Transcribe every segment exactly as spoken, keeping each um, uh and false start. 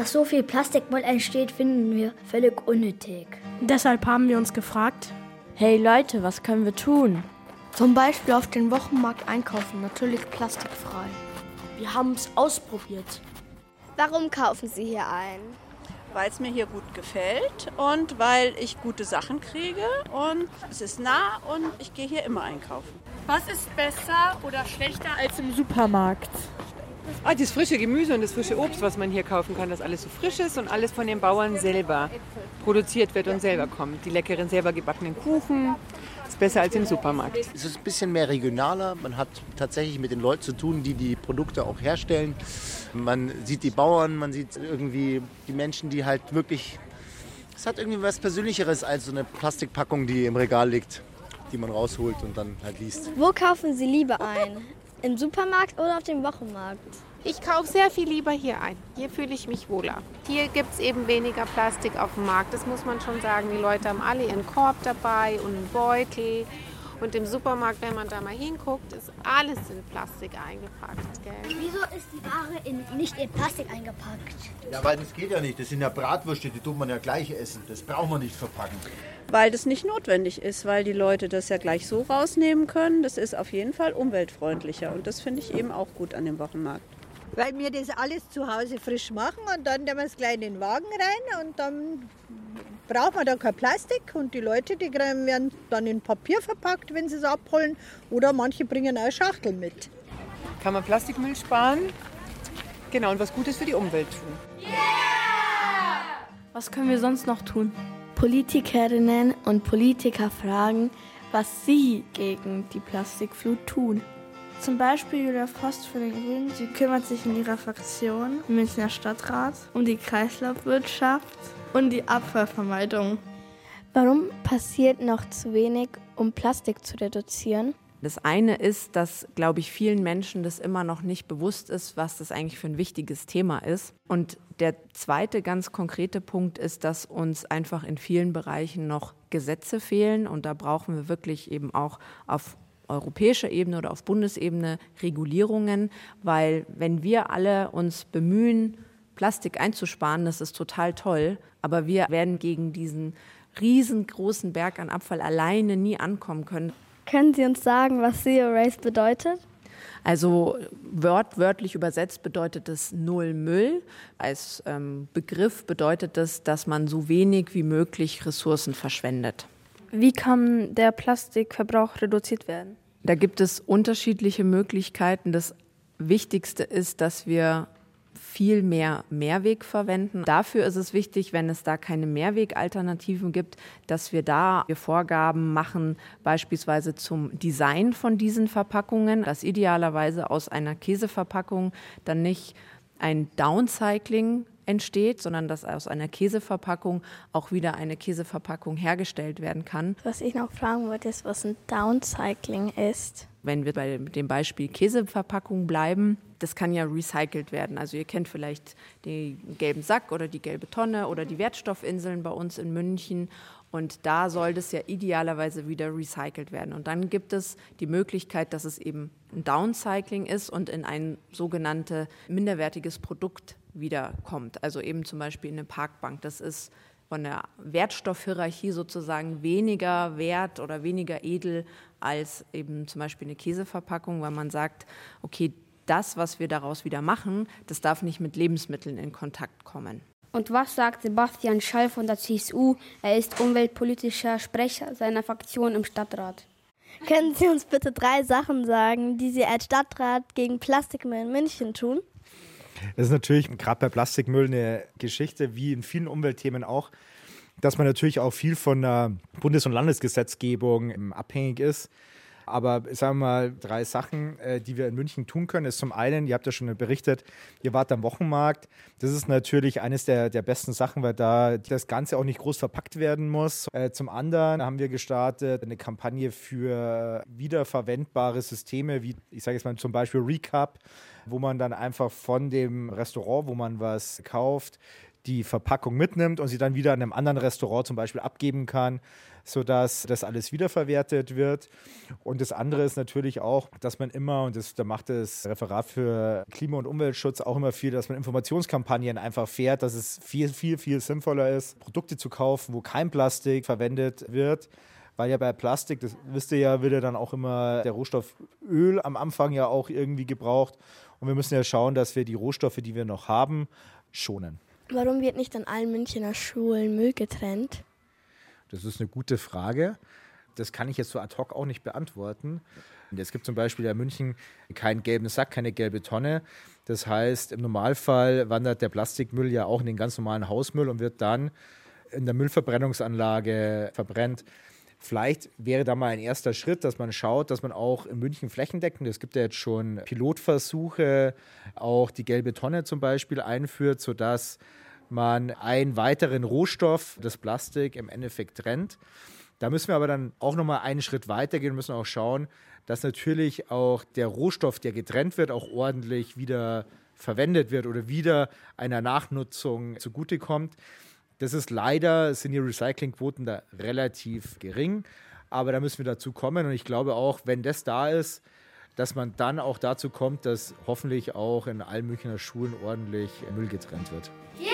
Dass so viel Plastikmüll entsteht, finden wir völlig unnötig. Deshalb haben wir uns gefragt, hey Leute, was können wir tun? Zum Beispiel auf den Wochenmarkt einkaufen, natürlich plastikfrei. Wir haben es ausprobiert. Warum kaufen Sie hier ein? Weil es mir hier gut gefällt und weil ich gute Sachen kriege und es ist nah und ich gehe hier immer einkaufen. Was ist besser oder schlechter als im Supermarkt? Ah, das frische Gemüse und das frische Obst, was man hier kaufen kann, das alles so frisch ist und alles von den Bauern selber produziert wird und selber kommt. Die leckeren selber gebackenen Kuchen, ist besser als im Supermarkt. Es ist ein bisschen mehr regionaler. Man hat tatsächlich mit den Leuten zu tun, die die Produkte auch herstellen. Man sieht die Bauern, man sieht irgendwie die Menschen, die halt wirklich... Es hat irgendwie was Persönlicheres als so eine Plastikpackung, die im Regal liegt, die man rausholt und dann halt liest. Wo kaufen Sie lieber ein? Im Supermarkt oder auf dem Wochenmarkt? Ich kaufe sehr viel lieber hier ein. Hier fühle ich mich wohler. Hier gibt es eben weniger Plastik auf dem Markt. Das muss man schon sagen. Die Leute haben alle ihren Korb dabei und einen Beutel. Und im Supermarkt, wenn man da mal hinguckt, ist alles in Plastik eingepackt. Gell? Wieso ist die Ware in, nicht in Plastik eingepackt? Ja, weil das geht ja nicht. Das sind ja Bratwürste, die tut man ja gleich essen. Das braucht man nicht verpacken. Weil das nicht notwendig ist, weil die Leute das ja gleich so rausnehmen können. Das ist auf jeden Fall umweltfreundlicher und das finde ich eben auch gut an dem Wochenmarkt. Weil wir das alles zu Hause frisch machen und dann nehmen wir es gleich in den Wagen rein und dann braucht man da kein Plastik und die Leute, die werden dann in Papier verpackt, wenn sie es abholen oder manche bringen auch Schachteln mit. Kann man Plastikmüll sparen? Genau, und was Gutes für die Umwelt tun. Yeah! Was können wir sonst noch tun? Politikerinnen und Politiker fragen, was sie gegen die Plastikflut tun. Zum Beispiel Julia Frost von den Grünen. Sie kümmert sich in ihrer Fraktion im Münchner Stadtrat um die Kreislaufwirtschaft und die Abfallvermeidung. Warum passiert noch zu wenig, um Plastik zu reduzieren? Das eine ist, dass, glaube ich, vielen Menschen das immer noch nicht bewusst ist, was das eigentlich für ein wichtiges Thema ist. Und der zweite ganz konkrete Punkt ist, dass uns einfach in vielen Bereichen noch Gesetze fehlen. Und da brauchen wir wirklich eben auch auf europäischer Ebene oder auf Bundesebene Regulierungen, weil wenn wir alle uns bemühen, Plastik einzusparen, das ist total toll, aber wir werden gegen diesen riesengroßen Berg an Abfall alleine nie ankommen können. Können Sie uns sagen, was Zero Waste bedeutet? Also wortwörtlich übersetzt bedeutet es Null Müll. Als ähm, Begriff bedeutet es, dass man so wenig wie möglich Ressourcen verschwendet. Wie kann der Plastikverbrauch reduziert werden? Da gibt es unterschiedliche Möglichkeiten. Das Wichtigste ist, dass wir viel mehr Mehrweg verwenden. Dafür ist es wichtig, wenn es da keine Mehrwegalternativen gibt, dass wir da Vorgaben machen, beispielsweise zum Design von diesen Verpackungen, dass idealerweise aus einer Käseverpackung dann nicht ein Downcycling entsteht, sondern dass aus einer Käseverpackung auch wieder eine Käseverpackung hergestellt werden kann. Was ich noch fragen wollte, ist, was ein Downcycling ist. Wenn wir bei dem Beispiel Käseverpackung bleiben, das kann ja recycelt werden. Also ihr kennt vielleicht den gelben Sack oder die gelbe Tonne oder die Wertstoffinseln bei uns in München. Und da soll das ja idealerweise wieder recycelt werden. Und dann gibt es die Möglichkeit, dass es eben ein Downcycling ist und in ein sogenanntes minderwertiges Produkt wiederkommt. Also eben zum Beispiel eine Parkbank. Das ist von der Wertstoffhierarchie sozusagen weniger wert oder weniger edel als eben zum Beispiel eine Käseverpackung, weil man sagt, okay, das, was wir daraus wieder machen, das darf nicht mit Lebensmitteln in Kontakt kommen. Und was sagt Sebastian Schall von der C S U? Er ist umweltpolitischer Sprecher seiner Fraktion im Stadtrat. Können Sie uns bitte drei Sachen sagen, die Sie als Stadtrat gegen Plastikmüll in München tun? Das ist natürlich gerade bei Plastikmüll eine Geschichte, wie in vielen Umweltthemen auch, dass man natürlich auch viel von der Bundes- und Landesgesetzgebung abhängig ist. Aber sagen wir mal, drei Sachen, die wir in München tun können, ist zum einen, ihr habt ja schon berichtet, ihr wart am Wochenmarkt. Das ist natürlich eines der, der besten Sachen, weil da das Ganze auch nicht groß verpackt werden muss. Zum anderen haben wir gestartet eine Kampagne für wiederverwendbare Systeme, wie ich sage jetzt mal zum Beispiel Recap, wo man dann einfach von dem Restaurant, wo man was kauft, die Verpackung mitnimmt und sie dann wieder in einem anderen Restaurant zum Beispiel abgeben kann, sodass das alles wiederverwertet wird. Und das andere ist natürlich auch, dass man immer, und das, da macht das Referat für Klima- und Umweltschutz auch immer viel, dass man Informationskampagnen einfach fährt, dass es viel, viel, viel sinnvoller ist, Produkte zu kaufen, wo kein Plastik verwendet wird. Weil ja bei Plastik, das wisst ihr ja, wird ja dann auch immer der Rohstoff Öl am Anfang ja auch irgendwie gebraucht. Und wir müssen ja schauen, dass wir die Rohstoffe, die wir noch haben, schonen. Warum wird nicht an allen Münchner Schulen Müll getrennt? Das ist eine gute Frage. Das kann ich jetzt so ad hoc auch nicht beantworten. Es gibt zum Beispiel in München keinen gelben Sack, keine gelbe Tonne. Das heißt, im Normalfall wandert der Plastikmüll ja auch in den ganz normalen Hausmüll und wird dann in der Müllverbrennungsanlage verbrennt. Vielleicht wäre da mal ein erster Schritt, dass man schaut, dass man auch in München flächendeckend, es gibt ja jetzt schon Pilotversuche, auch die gelbe Tonne zum Beispiel einführt, sodass man einen weiteren Rohstoff, das Plastik, im Endeffekt trennt. Da müssen wir aber dann auch nochmal einen Schritt weitergehen und müssen auch schauen, dass natürlich auch der Rohstoff, der getrennt wird, auch ordentlich wieder verwendet wird oder wieder einer Nachnutzung zugutekommt. Das ist leider, sind die Recyclingquoten da relativ gering, aber da müssen wir dazu kommen und ich glaube auch, wenn das da ist, dass man dann auch dazu kommt, dass hoffentlich auch in allen Münchner Schulen ordentlich Müll getrennt wird.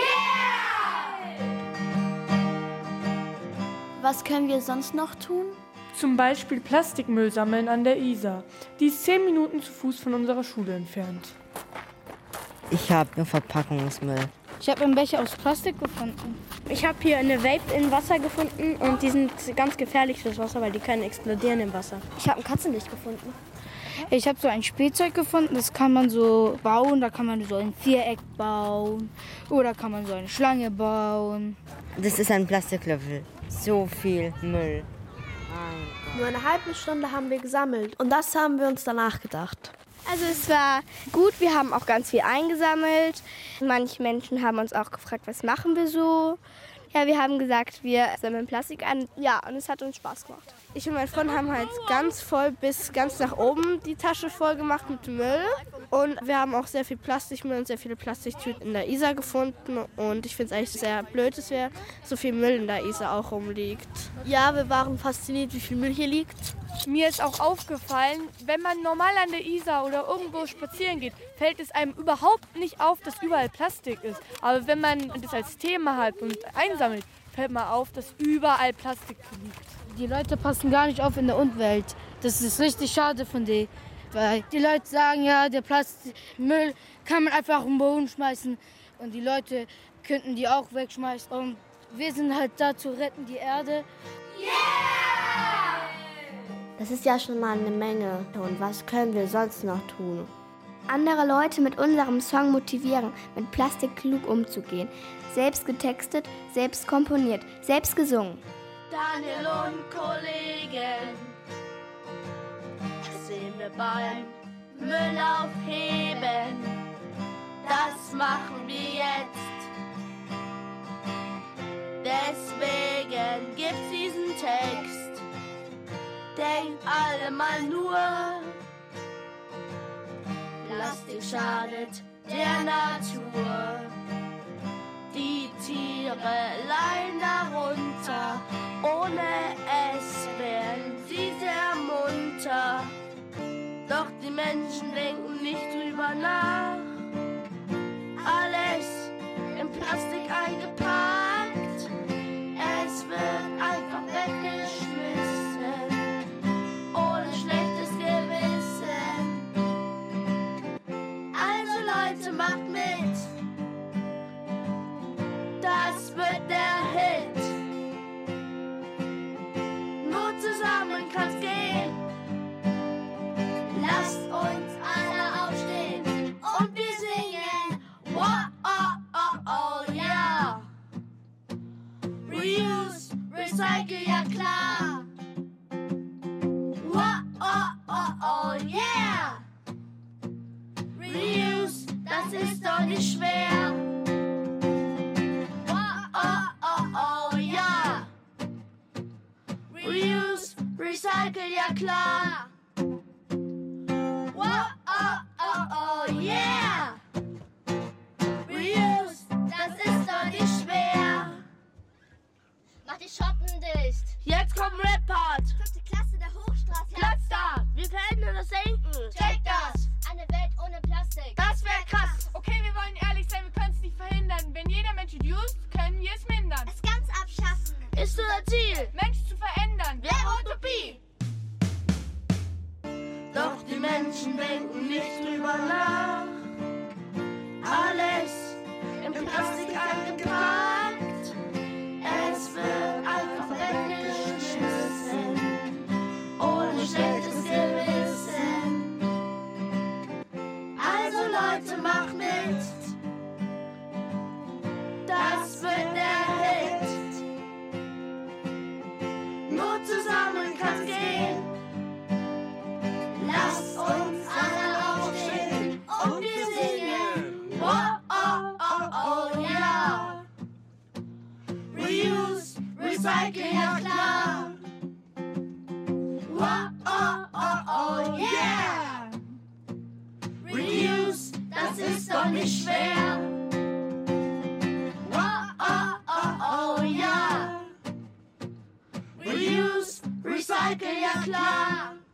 Was können wir sonst noch tun? Zum Beispiel Plastikmüll sammeln an der Isar. Die ist zehn Minuten zu Fuß von unserer Schule entfernt. Ich habe nur Verpackungsmüll. Ich habe einen Becher aus Plastik gefunden. Ich habe hier eine Vape in Wasser gefunden und die sind ganz gefährlich fürs Wasser, weil die können explodieren im Wasser. Ich habe ein Katzenlicht gefunden. Ich habe so ein Spielzeug gefunden, das kann man so bauen. Da kann man so ein Viereck bauen oder kann man so eine Schlange bauen. Das ist ein Plastiklöffel. So viel Müll. Nur eine halbe Stunde haben wir gesammelt und das haben wir uns danach gedacht. Also es war gut, wir haben auch ganz viel eingesammelt. Manche Menschen haben uns auch gefragt, was machen wir so. Ja, wir haben gesagt, wir sammeln Plastik an. Ja, und es hat uns Spaß gemacht. Ich und mein Freund haben halt ganz voll bis ganz nach oben die Tasche voll gemacht mit Müll. Und wir haben auch sehr viel Plastikmüll und sehr viele Plastiktüten in der Isar gefunden. Und ich finde es eigentlich sehr blöd, dass wir so viel Müll in der Isar auch rumliegt. Ja, wir waren fasziniert, wie viel Müll hier liegt. Mir ist auch aufgefallen, wenn man normal an der Isar oder irgendwo spazieren geht, fällt es einem überhaupt nicht auf, dass überall Plastik ist. Aber wenn man das als Thema hat und einsammelt, fällt man auf, dass überall Plastik liegt. Die Leute passen gar nicht auf in der Umwelt. Das ist richtig schade von denen. Weil die Leute sagen, ja, der Plastikmüll kann man einfach auf den Boden schmeißen. Und die Leute könnten die auch wegschmeißen. Und wir sind halt da zu retten, die Erde. Yeah! Das ist ja schon mal eine Menge. Und was können wir sonst noch tun? Andere Leute mit unserem Song motivieren, mit Plastik klug umzugehen. Selbst getextet, selbst komponiert, selbst gesungen. Daniel und Kollegen, das sehen wir beim Müll aufheben. Das machen wir jetzt. Deswegen gibt's diesen Text. Denkt alle mal nur, Plastik schadet der Natur. Die Tiere leiden darunter, ohne es wären sie sehr munter. Doch die Menschen denken nicht drüber nach. Alles in Plastik eingepackt, es wird einfach weggeschmissen, ohne schlechtes Gewissen. Also Leute, macht mit, das wird der Hit. Nur zusammen kann's gehen. Lasst uns alle aufstehen und wir singen. Wow, oh, oh, oh, yeah. Reuse, recycle, ja klar. Wow, oh, oh, oh, yeah. Reuse, das ist doch nicht schwer. Recycle, ja klar. Wow, oh, oh, oh, yeah. Reuse, das ist doch nicht Leute, mach mit. Das wird der Hit. Nur zusammen kann's gehen. Lasst uns alle aufstehen und wir singen. Oh, oh, oh, oh, ja. Reuse, recycle, ja klar. Oh, oh, oh, oh, yeah. Reuse, das ist doch nicht schwer. Oh, oh, oh, oh, ja. Reuse, recycle, ja klar.